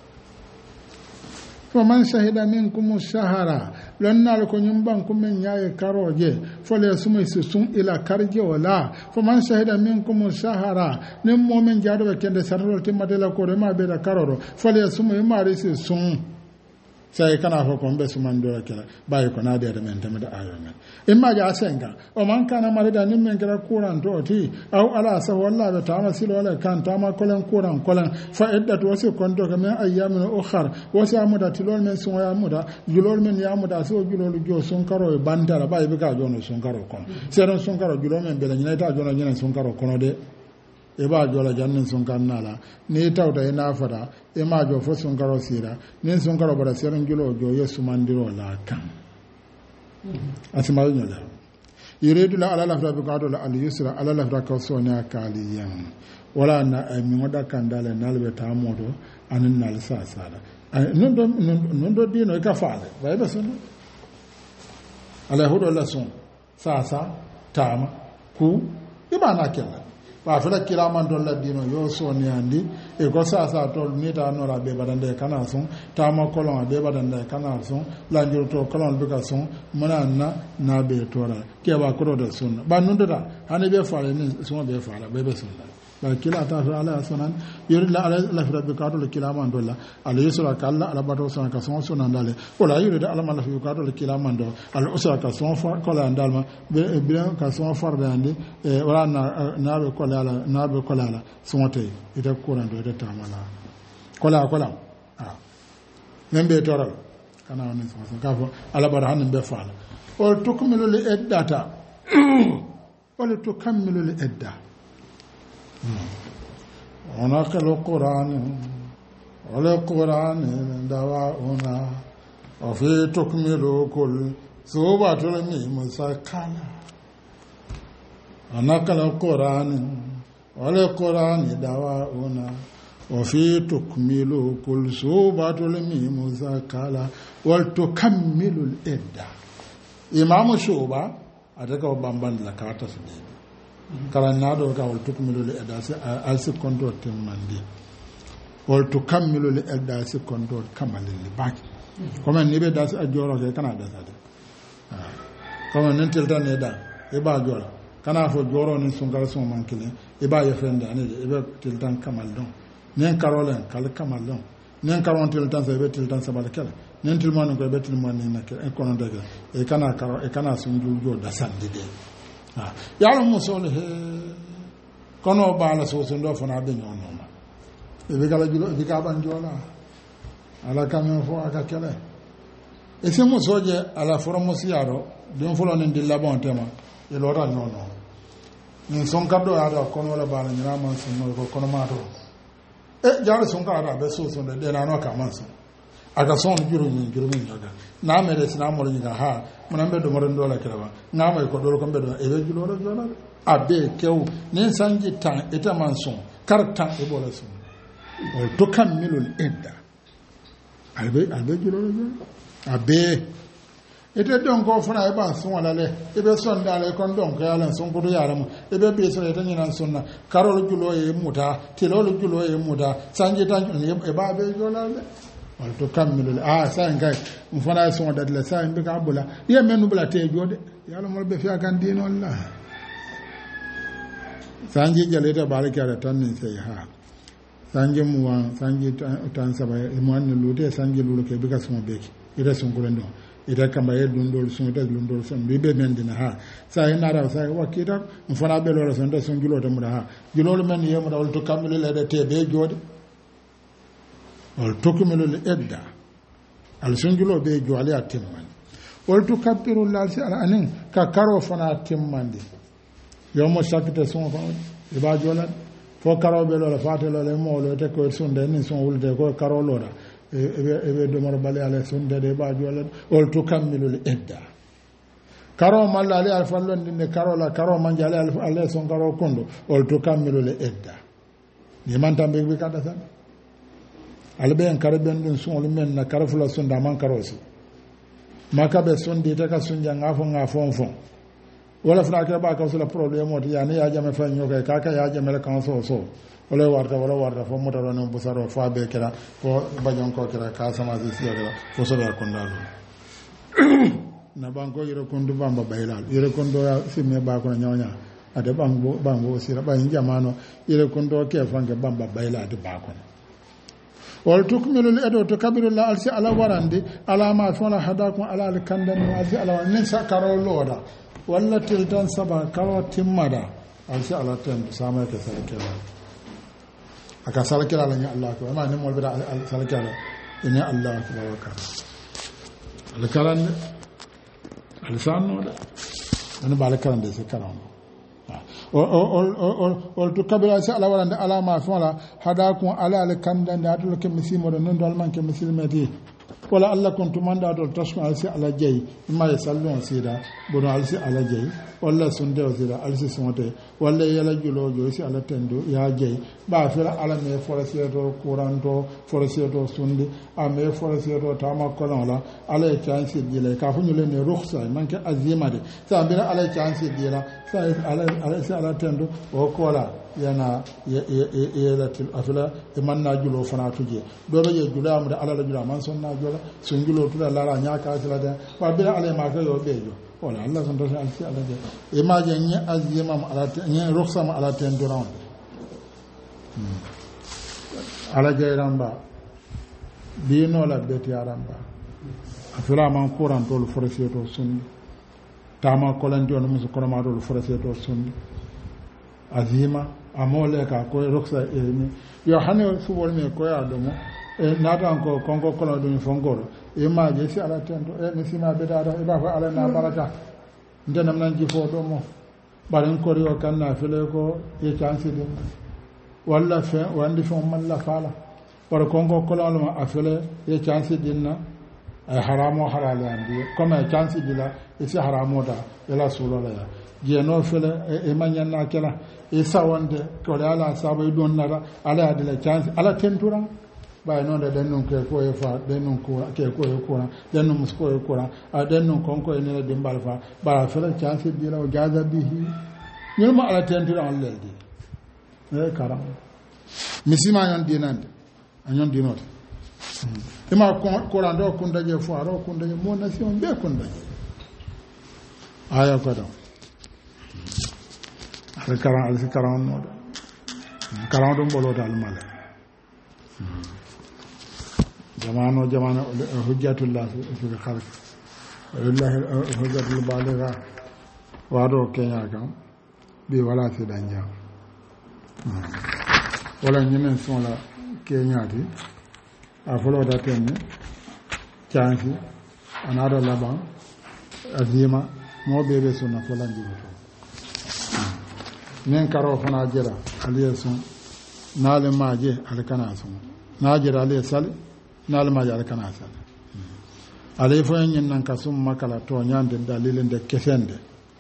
faman shahida minkum shahara lonna ko nyumban ko men nya karo je fo le sumay si sun ila karje wala faman shahida minkum shahara nim momen jaado be kende sarrol timadela ko ma be da karoro fo le sumay mari si sun sai kana fa kon be suman do kala bay ko na de men tamada ayo men imma ja senga o man kana mari da nim men kala kuran to ti aw ala sa walla be tama silo wala kan tama kolen kuran kolen fa iddatu wasi kon do men ayyamin ukhar wasi amuda tilol men sun ya muda julol men ya muda so julol jo sun karo bandara bay be ka jono sun karo kon seron sun karo julol men be la nyina ta jono nyina sun karo kono de e ba jola jannin sun kannala ni tawta e nafata e ma jo fo sun karo sira nin sun karo bara seron julo jo yesu mandiro la kan asma nyola yuridu la ala lafra bi qadul al yusra ala lafra ka sonya kaliyan wala na mi ngoda kandale nalbe ta modo anin nal sa sala non do dino e ka faale bay be sun ala hudo la sun sa tama ku ibana kella ba fela kiraman dolla dino yo soni andi e ko sa to ni ta no la be badande kana son ta ma kolon be badande kana son la njur to kolon be ka son manana na be tora ke ba ko do son ba nun da hani be faale ni son be faala be son ba kila ta fa ala sonan yuri la ala la fi rabbi kato kiraman dolla ala yusra kala ala bato son ka son sonan dale wala yuri da ala ma la fi kato kiraman do ala usra ka son fa kola andalma be ka son farde andi wala na be kola na be kola son te ita kuran do ita tamala kola membe toral kana woni son ka fo ala bar hanin be faala o tukmilu li iddata wala tukammilu li idda ونقل القرآن وللقرآن دواؤنا وفي تكمل كل صوبة الميم سكنة ونقل القرآن وللقرآن دواؤنا وفي تكمل كل صوبة الميم سكنة ولتكمل الإدة إمام شوبة أتكو بامبان لكاتا سديد karanado ka wal tukmilu li edasi alsi konto timmandi wal tukammilu li edasi konto kamalil li baki comme ni be dasi ajoro ke kana dasa de comme nentel tan ne da e ba jora kana fo joro ni sungal son mankile e ba yefende ani e be tel tan kamal don nen karolen kal kamal don nen karon tel tan sa be tel tan sa balkala nen tel man ko be tel man ni nak e kono daga e kana karo e kana sunjul jo dasandi de yalo musol he kono bala so ndo fana be nyono ma e be kala julo be ka ban jola ala kamen fo aka kele e se musoje ala formosi yaro don folo nen de labon tema e lora nyono ni son kaddo yaro kono la bala nyina man son no ko kono ma to e jaro son ka ara be so de na no ka man son aga son juro min yoga na mere sina mo ni ga ha mun be do mo ndo la kala na mai ko do ko be do e be julo do abe kew nen sanji tan eta man son karta e bola son o to kamilul edda albe julo do abe ete don ko funa e ban son wala le e be son dale kon don ko yalan son ko do yaram e be be so eta nyina sonna karol julo e muta tilol julo e muta sanji tan e ba be jola le wal to kammilu sa ngay mu fana son dat la sa mbi ka bula ye menu bula te jode yalla mo be fiya kan dino la sanji jaleta baraka da tan ni sai ha sanji mu wan sanji tan saba mo an lute sanji lulu ke be ka son beki ida son ko ndo ida kamba ye dundol son ta dundol son bi be men dina ha sa ina ra sa wakita mu fana be lo son da son julo ta mu da ha julo men ye mu da wal to kammilu la da te be jode wal tukmilu li edda al sunjulo be jwali atimman wal tukabbiru lal si ala anin ka karo fana timmandi yomo sakite sun ko iba jola fo karo be lo fatelo le mo lo te ko sunde ni sun wulde ko karo lo da ebe do maro bale ala sunde de ba jola ol to kamilu al idda karo malla ali al fallon dinne karo la karo manjale al ala son karo kondo ol to kamilu al idda ni man tambe bi kada tan albe en karben dun sun men na karfula sunda man karosi makabe sundi te ka sunja ngafo fon wala fana ke ba ka sula problème oti yani ya jame fa nyoke kaka ya jame la kan so wala warta fo mota ron bu saro fa be kera ko bajon ko kera ka sama si kera fo so ya kondalo na banko yiro kondu bamba baylal yiro kondo ya simme ba ko nyonya ade bango sira ba jamano yiro kondo ke fange bamba bayla de ba ko wal tukmilu al to kabiru la alsi ala warandi ala ma fona hadakum ala al kandan alsi ala nin sakaro loda walla tiltan saba karo timmada alsi ala tan sama ke salkela aka salkela la Allah ko ma ni mo bi al salkela inna Allah akbar al karan al sanu ana bala karan de se karan ol to kabira sa ala wala ala ma fala hada kun ala al kandan da to ke misimo non dal man ke misilmeti wala alla kuntum manda do tasma alsi ala jey ma yasallon sida bono alsi ala jey wala sunde sida alsi sonte wala yala julo jo si ala tendo ya jey ba fira ala me forasiero kuranto forasiero sundi a me forasiero tama kolonla ala chance dile ka fu nyule ne rukhsa manke azima de sa bira ala chance dila sa ala tendo o kola yana yelatil afla imanna julo fana tuje dole ye jula am da ala la jula man sonna jula sun julo tula lara nya ka sila da wa bila ala ma ka yo bejo wala Allah sun tashi alsi ala de imaje nya azima am ala nya rukhsa am ala ten duran ala je ramba bino la beti aramba afla man kuran tol forseto sun tama kolandi on musu korama tol forseto sun azima amole ka ko roksa ni yo hane subol me ko ya domo nata ko konko kono dum fongoro e ma je si ala tento mi sima be dada e ba fa ala na baraka ndenam nan ji fo domo baran ko yo kan na fele ko e chance de walla fe wandi fo man la fala par konko kono ma afele e chance dinna haramo harale andi comme chance dila e si haramo da e la solo la ya jeno fele e manyanna kala e sawande ko ala sabu don nara ala adila chance ala tentura bay non de non ke ko e fa de non ko ke ko e ko de non musko e ko a de non konko e ne de mbal fa ba fele chance dila o jaza bihi nyuma ala tentura on leldi e karam misima yon dinande anyon dinote ima ko rando ko ndaje fo aro ko ndaje mo nation be ko ndaje aya ko do alkaran no karan do mbolo dal male jamano hujjatullah fi khalq wallahi hujjatul baligha wado kenya kam bi wala se danja wala nyemen son la kenya di a folo da tenne chansi anado laban azima mo bebe sunna folanji nen karo fana jira aliye sun nale maje alkana sun najira aliye sal nale maje alkana sal ale fo yen nan kasum makala to nyande dalilin de kesende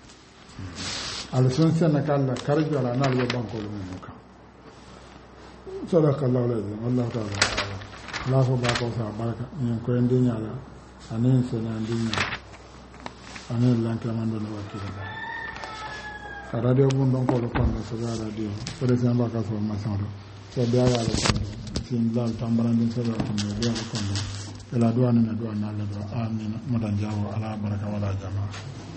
al sun sen kala karjo ala nale banko lu muka sadakallahu alazim wallahu ta'ala la fo ba ko sa baraka nyen ko en dinyala anen sen andinya anen lan kamando no wakila radio bundon ko ko na so radio ko de samba ka so ma sando so biya ya la sin dal tambarande so ko ne biya ko no ela duwana na duwana la do amin madan jawo ala baraka wala jamaa